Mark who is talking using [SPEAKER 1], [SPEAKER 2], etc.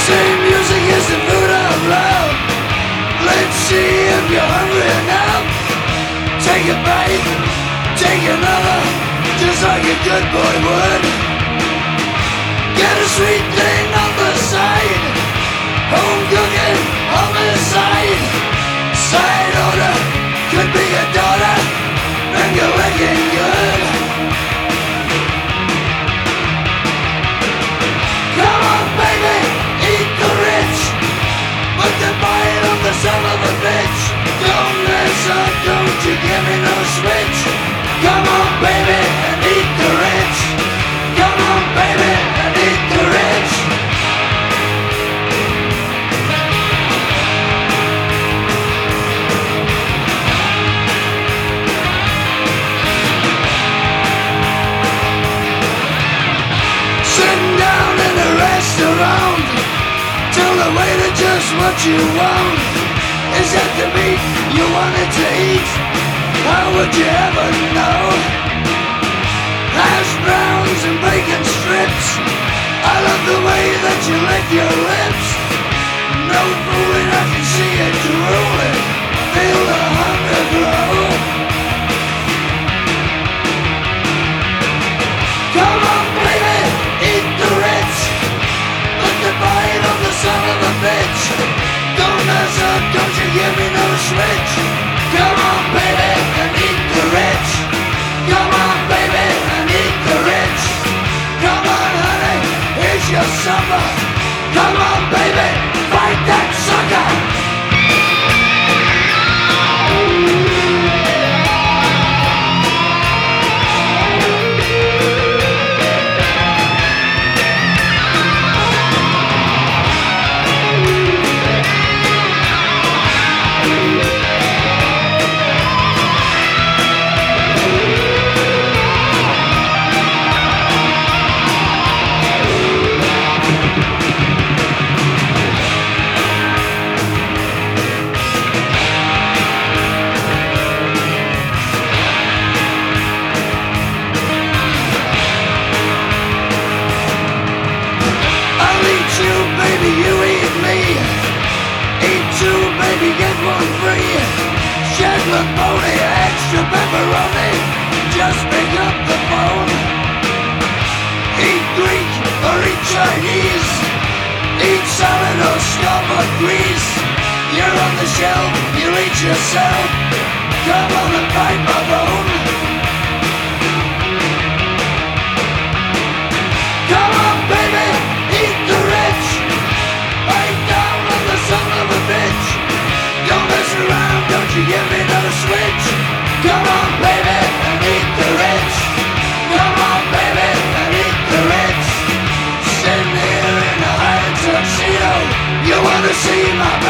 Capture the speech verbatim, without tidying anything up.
[SPEAKER 1] Say music is the food of love. Let's see if you're hungry enough. Take a bite, take another, just like a good boy would. Get a sweet thing on the side. Home cooking on the side. Side order could be a daughter. Finger licking good. Come on, baby, eat the rich. Put the bite on the son of a bitch. Don't mess up, don't you give me no switch. Come on, baby, and eat the rich. Come on, baby, and eat the rich. Sitting down in a restaurant, tell the waiter just what you want. Is that the meat you wanted to eat? How would you ever know? Hash browns and bacon strips. I love the way that you lick your lips. No fooling, I can see it drooling. Feel the hunger grow. Come on, baby, eat the rich. Put the bite on the son of a bitch. Don't mess up, don't you give me no switch. Come on, baby, and eat the rich. Come on, baby, and eat the rich. Come on, honey, here's your supper. Come on, baby, fight that sucker. Pony, extra pepperoni, just pick up the phone. Eat Greek or eat Chinese, eat salad or scum or grease. You're on the shelf, you eat yourself. Come on and bite my bone. Come on, baby, eat the rich. Bite down on the son of a bitch. Don't mess around, don't you give me no switch. Come on, baby, and eat the rich. Come on, baby, and eat the rich. Sitting here in a high tuxedo, you wanna see my